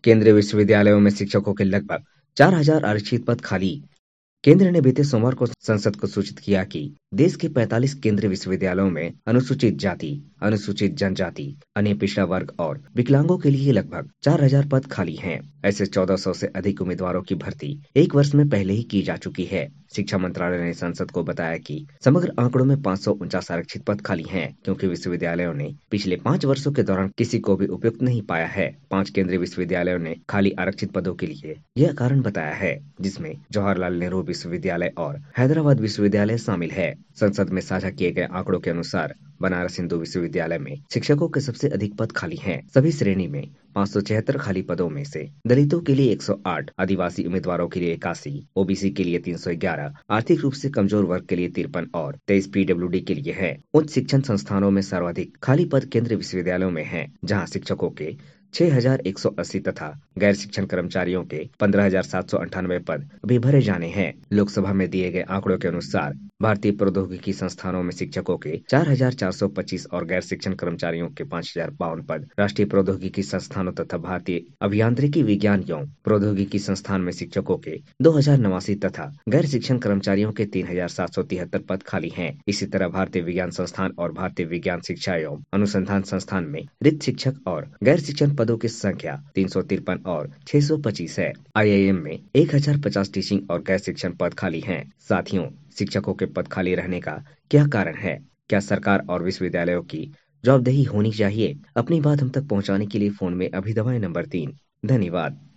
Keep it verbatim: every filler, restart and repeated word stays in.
केंद्रीय विश्वविद्यालयों में शिक्षकों के लगभग चार हजार आरक्षित पद खाली। केंद्र ने बीते सोमवार को संसद को सूचित किया कि देश के पैंतालीस केंद्रीय विश्वविद्यालयों में अनुसूचित जाति, अनुसूचित जनजाति, अन्य पिछड़ा वर्ग और विकलांगों के लिए लगभग चार हजार पद खाली हैं। ऐसे चौदह सौ से अधिक उम्मीदवारों की भर्ती एक वर्ष में पहले ही की जा चुकी है। शिक्षा मंत्रालय ने संसद को बताया कि समग्र आंकड़ों में पाँच सौ उनचास आरक्षित पद खाली हैं, क्योंकि विश्वविद्यालयों ने पिछले पाँच वर्षों के दौरान किसी को भी उपयुक्त नहीं पाया है। पांच केंद्रीय विश्वविद्यालयों ने खाली आरक्षित पदों के लिए यह कारण बताया है, जिसमें जवाहरलाल नेहरू विश्वविद्यालय और हैदराबाद विश्वविद्यालय शामिल है। संसद में साझा किए गए आंकड़ों के अनुसार बनारस हिंदू विश्वविद्यालय में शिक्षकों के सबसे अधिक पद खाली हैं। सभी श्रेणी में पाँच सौ छिहत्तर खाली पदों में से दलितों के लिए एक सौ आठ, आदिवासी उम्मीदवारों के लिए इक्यासी, ओबीसी के लिए तीन सौ ग्यारह, आर्थिक रूप से कमजोर वर्ग के लिए तिरपन और तेईस पीडब्ल्यूडी के लिए है। उच्च शिक्षण संस्थानों में सर्वाधिक खाली पद केंद्रीय विश्वविद्यालयों में है, जहाँ शिक्षकों के छह हजार एक सौ अस्सी तथा गैर शिक्षण कर्मचारियों के पंद्रह हजार सात सौ अंठानवे पद अभी भरे जाने हैं। लोकसभा में दिए गए आंकड़ों के अनुसार भारतीय प्रौद्योगिकी संस्थानों में शिक्षकों के चार हजार चार सौ पच्चीस और गैर शिक्षण कर्मचारियों के पाँच हजार बावन पद, राष्ट्रीय प्रौद्योगिकी संस्थानों तथा भारतीय अभियांत्रिकी विज्ञान एवं प्रौद्योगिकी संस्थान में शिक्षकों के दो हजार नवासी तथा गैर शिक्षण कर्मचारियों के तीन हजार सात सौ तिहत्तर पद खाली हैं। इसी तरह भारतीय विज्ञान संस्थान और भारतीय विज्ञान शिक्षा एवं अनुसंधान संस्थान में रिक्त शिक्षक और गैर शिक्षण पदों की संख्या तीन सौ तिरपन और छह सौ पच्चीस है। आईआईएम में एक हजार पचास टीचिंग और गैर शिक्षण पद खाली हैं। साथियों, शिक्षकों के पद खाली रहने का क्या कारण है? क्या सरकार और विश्वविद्यालयों की जवाबदेही होनी चाहिए? अपनी बात हम तक पहुंचाने के लिए फोन में अभी दबाएं नंबर तीन। धन्यवाद।